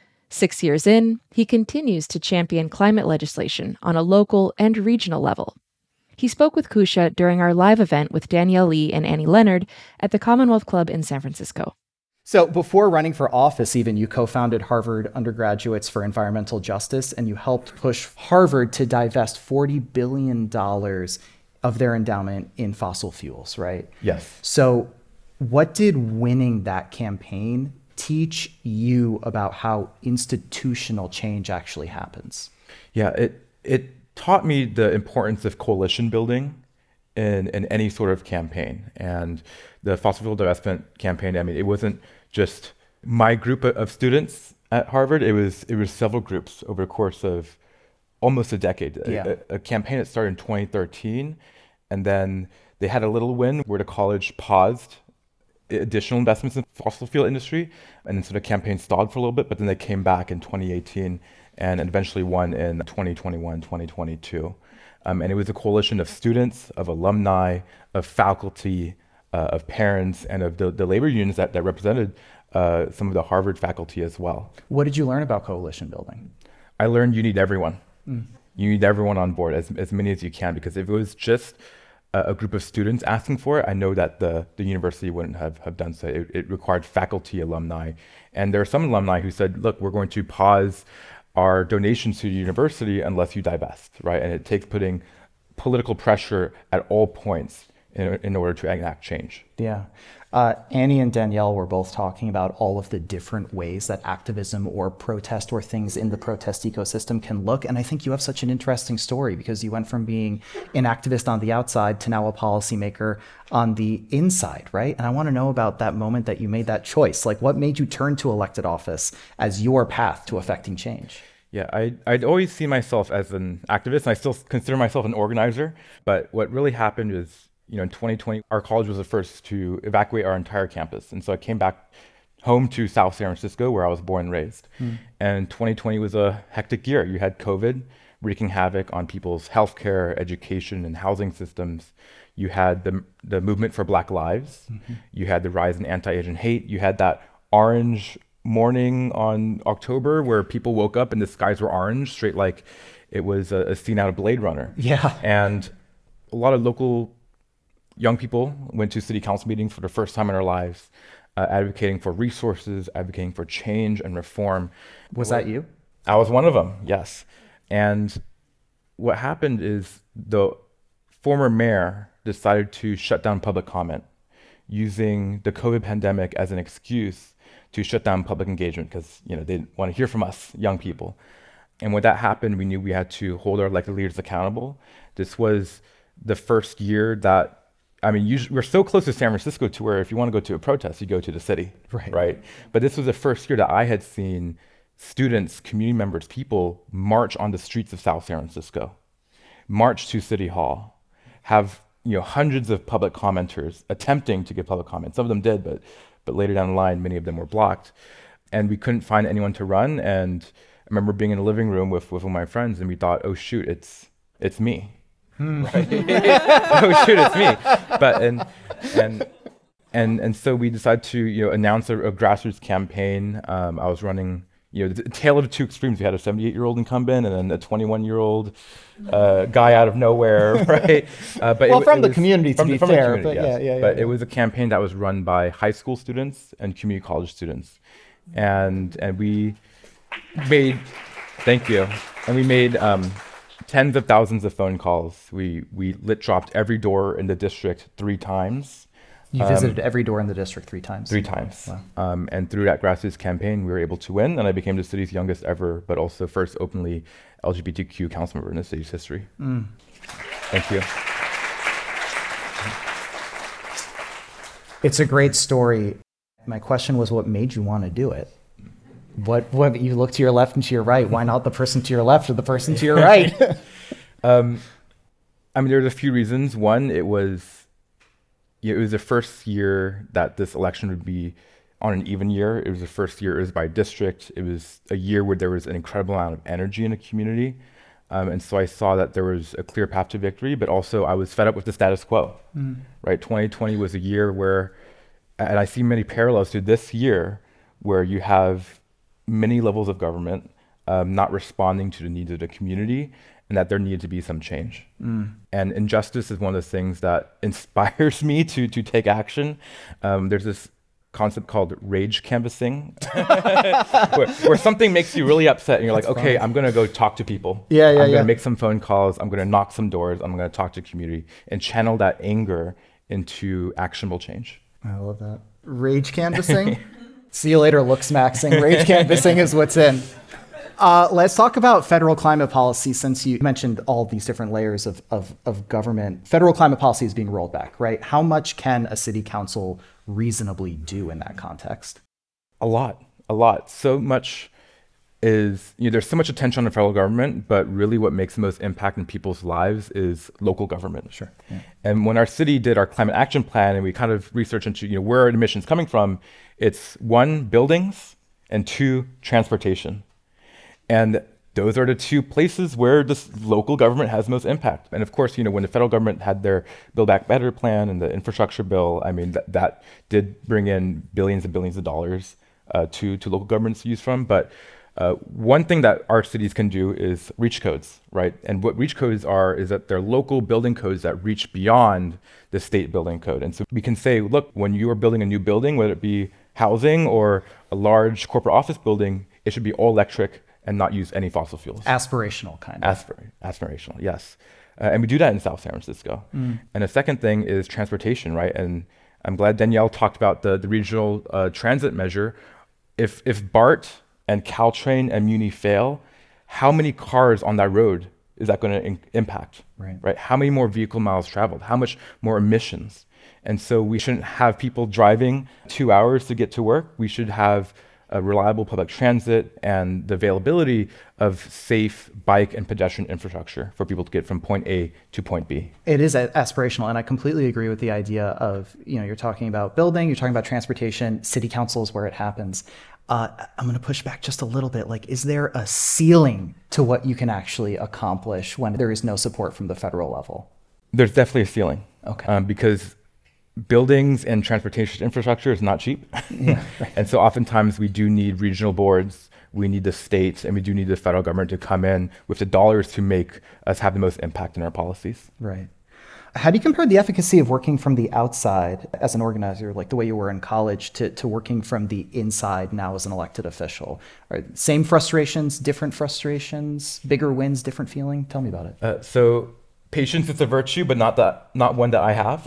Six years in, he continues to champion climate legislation on a local and regional level. He spoke with Kusha during our live event with Danielle Lee and Annie Leonard at the Commonwealth Club in San Francisco. So before running for office, even, you co-founded Harvard Undergraduates for Environmental Justice, and you helped push Harvard to divest forty billion dollars of their endowment in fossil fuels, right? Yes. So what did winning that campaign teach you about how institutional change actually happens? Yeah, it it taught me the importance of coalition building in, in any sort of campaign. And the fossil fuel divestment campaign, I mean, it wasn't just my group of students at Harvard, it was it was several groups over the course of almost a decade. Yeah. A, a campaign that started in twenty thirteen, and then they had a little win where the college paused additional investments in the fossil fuel industry, and so the campaign stalled for a little bit, but then they came back in twenty eighteen and eventually won in twenty twenty-one, twenty twenty-two. Um, and it was a coalition of students, of alumni, of faculty, uh, of parents, and of the, the labor unions that, that represented uh, some of the Harvard faculty as well. What did you learn about coalition building? I learned you need everyone. Mm. You need everyone on board, as, as many as you can, because if it was just a, a group of students asking for it, I know that the, the university wouldn't have, have done so. It, it required faculty, alumni. And there are some alumni who said, look, we're going to pause our donations to the university unless you divest, right? And it takes putting political pressure at all points in, in order to enact change. Yeah. Uh, Annie and Danielle were both talking about all of the different ways that activism or protest or things in the protest ecosystem can look. And I think you have such an interesting story because you went from being an activist on the outside to now a policymaker on the inside, right? And I want to know about that moment that you made that choice. Like, what made you turn to elected office as your path to affecting change? Yeah, I, I'd always seen myself as an activist, and I still consider myself an organizer. But what really happened is, you know, in twenty twenty, our college was the first to evacuate our entire campus. And so I came back home to South San Francisco, where I was born and raised. Mm. And twenty twenty was a hectic year. You had COVID wreaking havoc on people's healthcare, education, and housing systems. You had the the movement for Black Lives. Mm-hmm. You had the rise in anti-Asian hate. You had that orange morning on October where people woke up and the skies were orange, straight like it was a, a scene out of Blade Runner. Yeah. And a lot of local young people went to city council meetings for the first time in their lives, uh, advocating for resources, advocating for change and reform. Was that you? I was one of them, yes. And what happened is the former mayor decided to shut down public comment, using the COVID pandemic as an excuse to shut down public engagement because, you know, they didn't want to hear from us, young people. And when that happened, we knew we had to hold our elected leaders accountable. This was the first year that, I mean, usually, we're so close to San Francisco to where if you want to go to a protest, you go to the city, right? right? But this was the first year that I had seen students, community members, people march on the streets of South San Francisco, march to City Hall, have, you know, hundreds of public commenters attempting to give public comment. Some of them did, but but later down the line, many of them were blocked. And we couldn't find anyone to run. And I remember being in the living room with, with one of my friends, and we thought, oh shoot, it's it's me. Hmm. Right? Oh shoot, it's me. But and and and and so we decided to, you know, announce a, a grassroots campaign. Um, I was running, you know, the tale of the two extremes. We had a seventy-eight-year-old incumbent and then a twenty-one-year-old uh, guy out of nowhere, right? Uh, but well, it, from it the was, community, to from, be from fair, the community, but yes. yeah, yeah, But yeah. it was a campaign that was run by high school students and community college students, and and we made, thank you, and we made um, tens of thousands of phone calls. We we lit dropped every door in the district three times. You Um, visited every door in the district three times? Three times. Wow. Um, and through that grassroots campaign, we were able to win, and I became the city's youngest ever, but also first openly L G B T Q council member in the city's history. Mm. Thank you. It's a great story. My question was, what made you want to do it? What, what, you look to your left and to your right. Why not the person to your left or the person to your right? um, I mean, there's a few reasons. One, it was, you know, it was the first year that this election would be on an even year. It was the first year it was by district. It was a year where there was an incredible amount of energy in the community. Um, and so I saw that there was a clear path to victory, but also I was fed up with the status quo, mm. right? twenty twenty was a year where, and I see many parallels to this year, where you have many levels of government um, not responding to the needs of the community, and that there needed to be some change. Mm. And injustice is one of the things that inspires me to to take action. Um, there's this concept called rage canvassing, where, where something makes you really upset, and you're That's like, okay, fun. I'm gonna go talk to people. Yeah, yeah, I'm yeah. gonna make some phone calls. I'm gonna knock some doors. I'm gonna talk to the community and channel that anger into actionable change. I love that. Rage canvassing. See you later, looks maxing. Rage canvassing is what's in. Uh, let's talk about federal climate policy, since you mentioned all these different layers of, of, of government. Federal climate policy is being rolled back, right? How much can a city council reasonably do in that context? A lot, a lot. So much is, you know, there's so much attention on the federal government, but really what makes the most impact in people's lives is local government. Sure. Yeah. And when our city did our climate action plan and we kind of researched into, you know, where are emissions coming from, it's one, buildings, and two, transportation. And those are the two places where this local government has most impact. And of course, you know, when the federal government had their Build Back Better plan and the infrastructure bill, I mean, that, that did bring in billions and billions of dollars uh, to, to local governments to use from. But uh, one thing that our cities can do is reach codes, right? And what reach codes are is that they're local building codes that reach beyond the state building code. And so we can say, look, when you are building a new building, whether it be housing or a large corporate office building, it should be all electric and not use any fossil fuels. Aspirational, kind of. Aspir- aspirational, yes. Uh, and we do that in South San Francisco. Mm. And the second thing is transportation, right? And I'm glad Danielle talked about the, the regional uh, transit measure. If if BART and Caltrain and Muni fail, how many cars on that road is that going to in- impact? Right. Right. How many more vehicle miles traveled? How much more emissions? And so we shouldn't have people driving two hours to get to work. We should have a reliable public transit and the availability of safe bike and pedestrian infrastructure for people to get from point A to point B. It is aspirational, and I completely agree with the idea of, you know, you're talking about building, you're talking about transportation, city council is where it happens. Uh, I'm going to push back just a little bit. Like, is there a ceiling to what you can actually accomplish when there is no support from the federal level? There's definitely a ceiling. Okay. Um, because buildings and transportation infrastructure is not cheap. Yeah, right. And so oftentimes we do need regional boards, we need the states, and we do need the federal government to come in with the dollars to make us have the most impact in our policies. Right. How do you compare the efficacy of working from the outside as an organizer, like the way you were in college, to, to working from the inside now as an elected official? Are same frustrations, different frustrations, bigger wins, different feeling? Tell me about it. Uh, so patience is a virtue, but not that, not one that I have.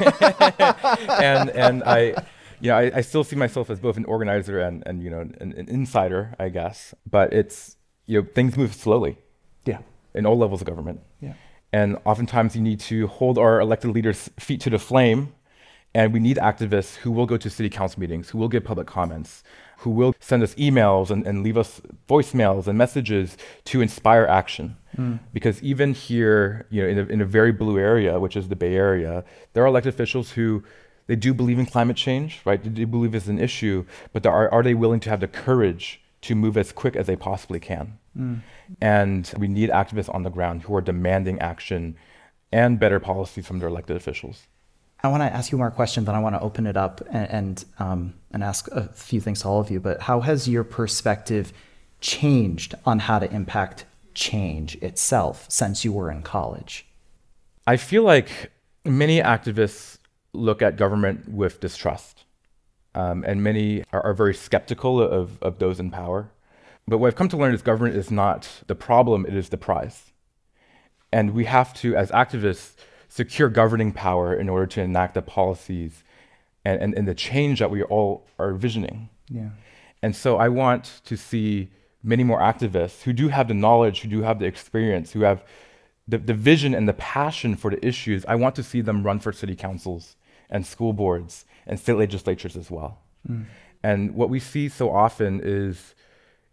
and and I, you know, I, I still see myself as both an organizer and, and you know, an, an insider, I guess. But it's, you know, things move slowly. Yeah. In all levels of government. Yeah. And oftentimes you need to hold our elected leaders' feet to the flame. And we need activists who will go to city council meetings, who will give public comments, who will send us emails and, and leave us voicemails and messages to inspire action. Mm. Because even here, you know, in a, in a very blue area, which is the Bay Area, there are elected officials who, they do believe in climate change, right? They do believe it's an issue, but are, are they willing to have the courage to move as quick as they possibly can? Mm. And we need activists on the ground who are demanding action and better policies from their elected officials. I want to ask you more questions, then I want to open it up and and, um, and ask a few things to all of you. But how has your perspective changed on how to impact change itself since you were in college? I feel like many activists look at government with distrust, um, and many are, are very skeptical of, of those in power. But what I've come to learn is government is not the problem, it is the prize. And we have to, as activists, secure governing power in order to enact the policies and, and, and the change that we all are visioning. Yeah. And so I want to see many more activists who do have the knowledge, who do have the experience, who have the, the vision and the passion for the issues. I want to see them run for city councils and school boards and state legislatures as well. Mm. And what we see so often is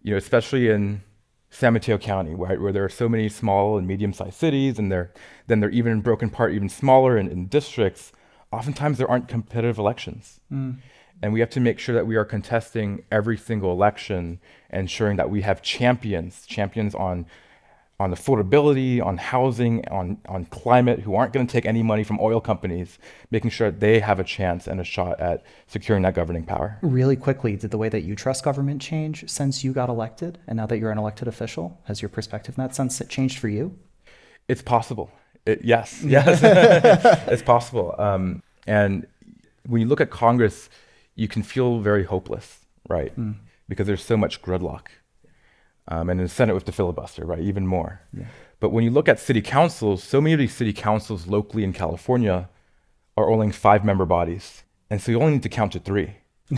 you know, especially in San Mateo County, right, where there are so many small and medium-sized cities, and they're then they're even broken apart even smaller in, in districts. Oftentimes there aren't competitive elections. Mm. And we have to make sure that we are contesting every single election, ensuring that we have champions, champions on on affordability, on housing, on, on climate, who aren't going to take any money from oil companies, making sure that they have a chance and a shot at securing that governing power. Really quickly, did the way that you trust government change since you got elected? And now that you're an elected official, has your perspective in that sense changed for you? It's possible. It, yes, yes, it's possible. Um, and when you look at Congress, you can feel very hopeless, right? Mm. Because there's so much gridlock. Um, and in the Senate with the filibuster, right, even more. Yeah. But when you look at city councils, so many of these city councils locally in California are only five-member bodies. And so you only need to count to three.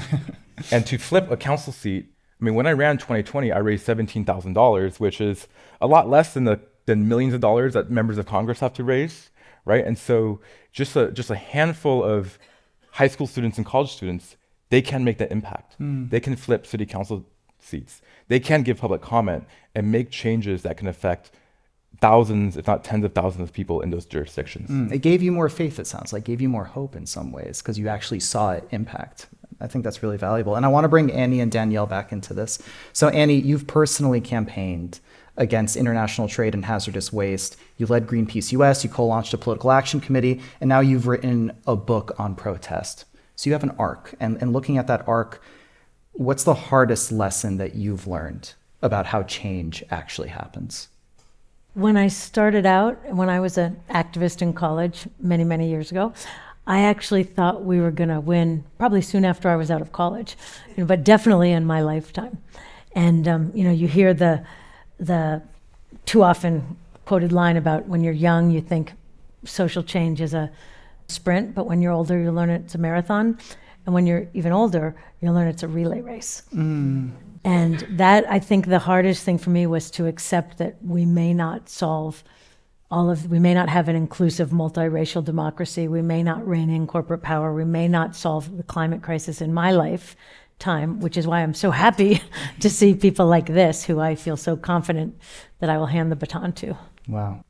And to flip a council seat, I mean, when I ran twenty twenty, I raised seventeen thousand dollars, which is a lot less than the than millions of dollars that members of Congress have to raise, right? And so just a, just a handful of high school students and college students, they can make that impact. Mm. They can flip city council seats. They can give public comment and make changes that can affect thousands, if not tens of thousands of people in those jurisdictions. Mm. It gave you more faith, it sounds like, gave you more hope in some ways, because you actually saw it impact. I think that's really valuable. And I want to bring Annie and Danielle back into this. So Annie, you've personally campaigned against international trade and hazardous waste. You led Greenpeace U S, you co-launched a political action committee, and now you've written a book on protest. So you have an arc, and, and looking at that arc, what's the hardest lesson that you've learned about how change actually happens? When I started out, when I was an activist in college many, many years ago, I actually thought we were going to win probably soon after I was out of college, you know, but definitely in my lifetime. And, um, you know, you hear the the too often quoted line about when you're young, you think social change is a sprint, but when you're older, you learn it's a marathon. And when you're even older, you learn it's a relay race. Mm. And that, I think the hardest thing for me was to accept that we may not solve all of, we may not have an inclusive multiracial democracy. We may not rein in corporate power. We may not solve the climate crisis in my lifetime, which is why I'm so happy to see people like this, who I feel so confident that I will hand the baton to. Wow.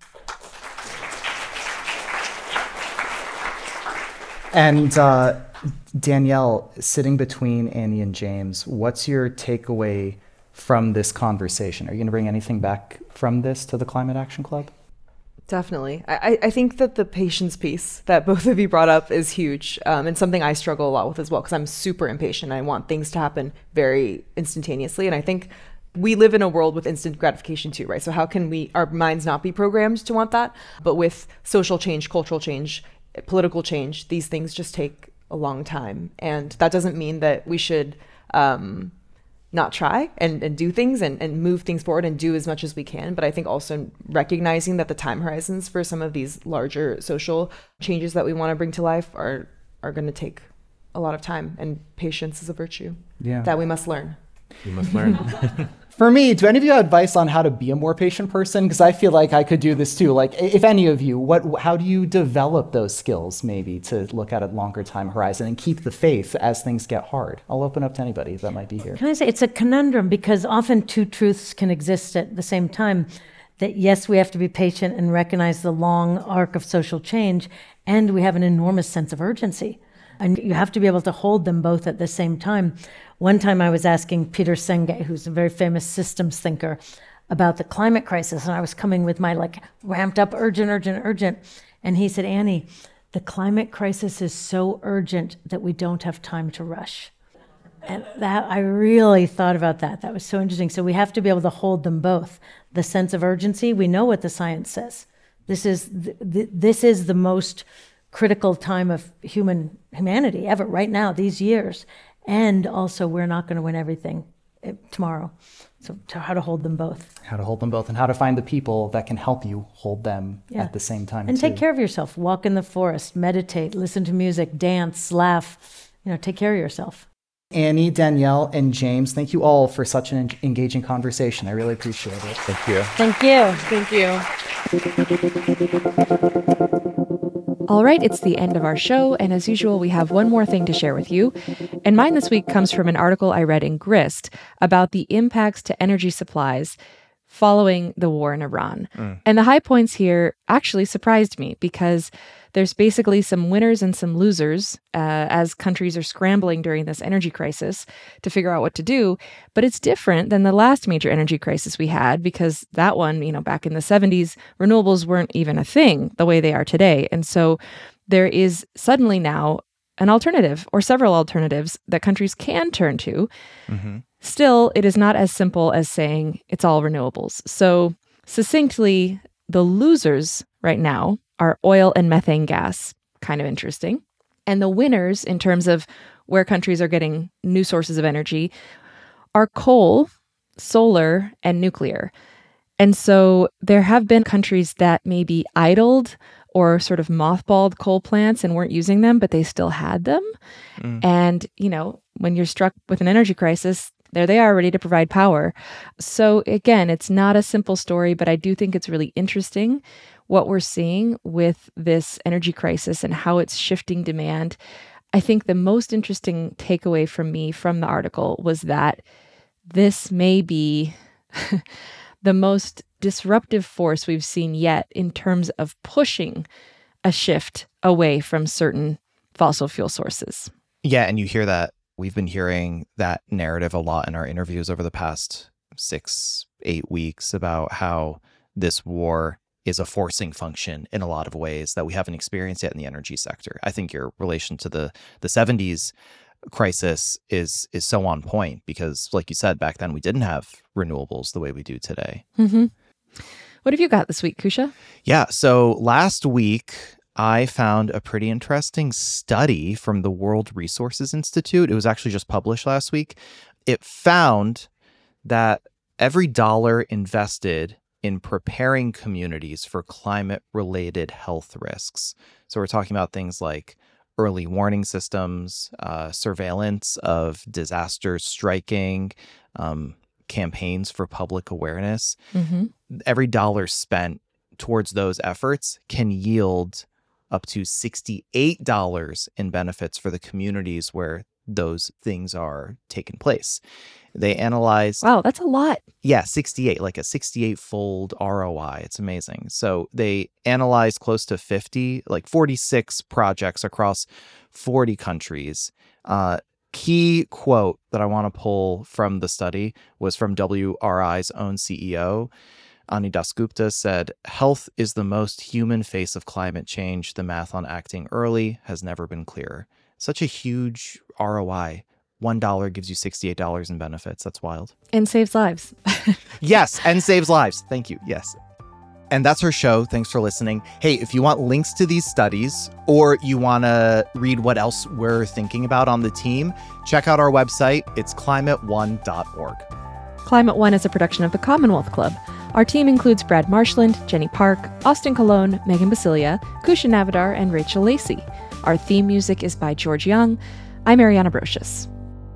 And uh, Danielle, sitting between Annie and James, what's your takeaway from this conversation? Are you going to bring anything back from this to the Climate Action Club? Definitely. I, I think that the patience piece that both of you brought up is huge, um, and something I struggle a lot with as well, because I'm super impatient. I want things to happen very instantaneously. And I think we live in a world with instant gratification too, right? So how can we, our minds not be programmed to want that? But with social change, cultural change, political change, these things just take a long time. And that doesn't mean that we should um, not try and, and do things and, and move things forward and do as much as we can. But I think also recognizing that the time horizons for some of these larger social changes that we want to bring to life are, are going to take a lot of time, and patience is a virtue yeah. that we must learn. You must learn. For me, do any of you have advice on how to be a more patient person? Because I feel like I could do this too. Like, if any of you, what, how do you develop those skills maybe to look at a longer time horizon and keep the faith as things get hard? I'll open up to anybody that might be here. Can I say, it's a conundrum, because often two truths can exist at the same time. That yes, we have to be patient and recognize the long arc of social change, and we have an enormous sense of urgency. And you have to be able to hold them both at the same time. One time I was asking Peter Senge, who's a very famous systems thinker, about the climate crisis, and I was coming with my like ramped up urgent, urgent, urgent. And he said, Annie, the climate crisis is so urgent that we don't have time to rush. And that, I really thought about that. That was so interesting. So we have to be able to hold them both. The sense of urgency, we know what the science says. This is th- th- this is the most critical time of human humanity ever, right now, these years. And also, we're not going to win everything tomorrow. So to how to hold them both. How to hold them both, and how to find the people that can help you hold them yeah. at the same time. And too. Take care of yourself. Walk in the forest, meditate, listen to music, dance, laugh. You know, take care of yourself. Annie, Danielle, and James, thank you all for such an engaging conversation. I really appreciate it. Thank you. Thank you. Thank you. All right, it's the end of our show, and as usual, we have one more thing to share with you. And mine this week comes from an article I read in Grist about the impacts to energy supplies following the war in Iran. Mm. And the high points here actually surprised me because there's basically some winners and some losers uh, as countries are scrambling during this energy crisis to figure out what to do. But it's different than the last major energy crisis we had because that one, you know, back in the seventies, renewables weren't even a thing the way they are today. And so there is suddenly now an alternative or several alternatives that countries can turn to. Mm-hmm. Still, it is not as simple as saying it's all renewables. So succinctly, the losers right now are oil and methane gas, kind of interesting. And the winners, in terms of where countries are getting new sources of energy, are coal, solar, and nuclear. And so there have been countries that maybe idled or sort of mothballed coal plants and weren't using them, but they still had them. Mm. And, you know, when you're struck with an energy crisis, there they are ready to provide power. So again, it's not a simple story, but I do think it's really interesting what we're seeing with this energy crisis and how it's shifting demand. I think the most interesting takeaway from me from the article was that this may be the most disruptive force we've seen yet in terms of pushing a shift away from certain fossil fuel sources. Yeah, and you hear that. We've been hearing that narrative a lot in our interviews over the past six, eight weeks about how this war is a forcing function in a lot of ways that we haven't experienced yet in the energy sector. I think your relation to the the seventies crisis is is so on point because, like you said, back then we didn't have renewables the way we do today. Mm-hmm. What have you got this week, Kusha? Yeah, so last week I found a pretty interesting study from the World Resources Institute. It was actually just published last week. It found that every dollar invested in preparing communities for climate-related health risks. So we're talking about things like early warning systems, uh, surveillance of disasters striking, um, campaigns for public awareness. Mm-hmm. Every dollar spent towards those efforts can yield up to sixty-eight dollars in benefits for the communities where those things are taking place. They analyzed... Wow, that's a lot. Yeah, sixty-eight, like a sixty-eight-fold R O I. It's amazing. So they analyzed close to fifty, like forty-six projects across forty countries. Uh, key quote that I want to pull from the study was from W R I's own C E O. Ani Dasgupta said, "Health is the most human face of climate change. The math on acting early has never been clearer." Such a huge R O I. One dollar gives you sixty-eight dollars in benefits. That's wild. And saves lives. Yes, and saves lives. Thank you. Yes. And that's our show. Thanks for listening. Hey, if you want links to these studies or you want to read what else we're thinking about on the team, check out our website. It's climate one dot org. Climate One is a production of the Commonwealth Club. Our team includes Brad Marshland, Jenny Park, Austin Colon, Megan Basilia, Kusha Navidar, and Rachel Lacey. Our theme music is by George Young. I'm Ariana Brocious.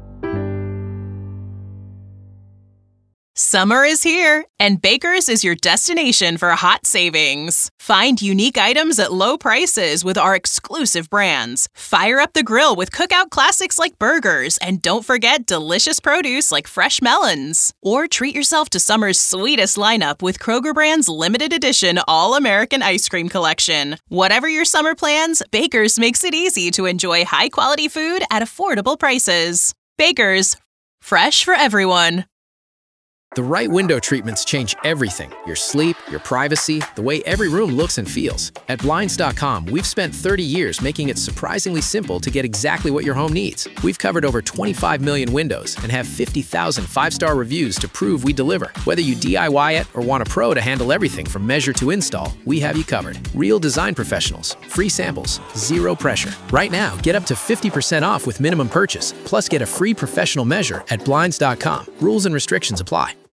Summer is here, and Baker's is your destination for hot savings. Find unique items at low prices with our exclusive brands. Fire up the grill with cookout classics like burgers, and don't forget delicious produce like fresh melons. Or treat yourself to summer's sweetest lineup with Kroger Brand's limited edition All-American Ice Cream Collection. Whatever your summer plans, Baker's makes it easy to enjoy high-quality food at affordable prices. Baker's, fresh for everyone. The right window treatments change everything. Your sleep, your privacy, the way every room looks and feels. At Blinds dot com, we've spent thirty years making it surprisingly simple to get exactly what your home needs. We've covered over twenty-five million windows and have fifty thousand five-star reviews to prove we deliver. Whether you D I Y it or want a pro to handle everything from measure to install, we have you covered. Real design professionals, free samples, zero pressure. Right now, get up to fifty percent off with minimum purchase, plus get a free professional measure at Blinds dot com. Rules and restrictions apply.